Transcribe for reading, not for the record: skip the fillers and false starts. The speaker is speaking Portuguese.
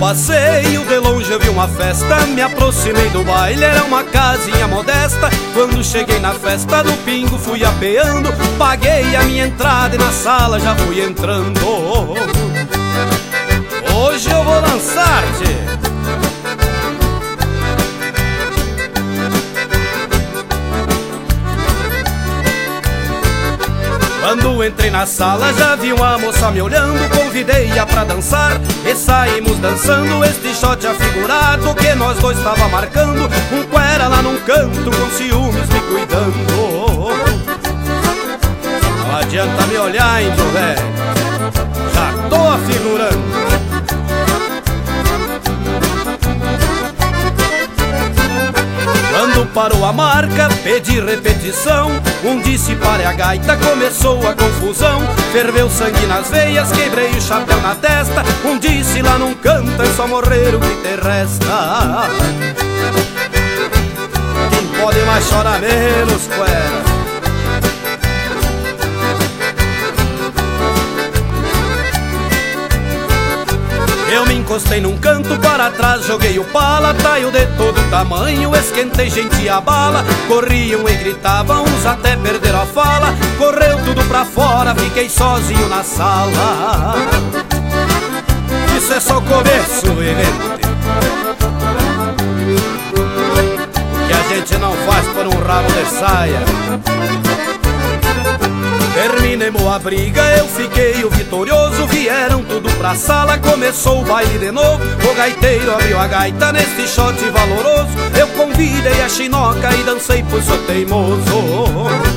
passeio, de longe eu vi uma festa. Me aproximei do baile, era uma casinha modesta. Quando cheguei na festa do pingo fui apeando. Paguei a minha entrada e na sala já fui entrando. Hoje eu vou lançar-te. Quando entrei na sala já vi uma moça me olhando. Convidei-a pra dançar e saímos dançando este shot afigurado que nós dois tava marcando. Um cuera lá num canto com ciúmes me cuidando. Não adianta me olhar, índio velho, já tô afigurando. Quando parou a marca, pedi repetição. Um disse pare a gaita, começou a confusão. Ferveu sangue nas veias, quebrei o chapéu na testa. Um disse lá não canta, é só morrer o que te resta. Quem pode mais chora menos, cuera. Eu me encostei num canto, para trás joguei o pala. Taio de todo tamanho, esquentei gente a bala. Corriam e gritavam, uns até perderam a fala. Correu tudo pra fora, fiquei sozinho na sala. Isso é só o começo, gente, que a gente não faz por um rabo de saia. Terminemos a briga, eu fiquei o vitorioso. Vieram tudo pra sala, começou o baile de novo. O gaiteiro abriu a gaita neste shot valoroso. Eu convidei a chinoca e dancei pois sou teimoso.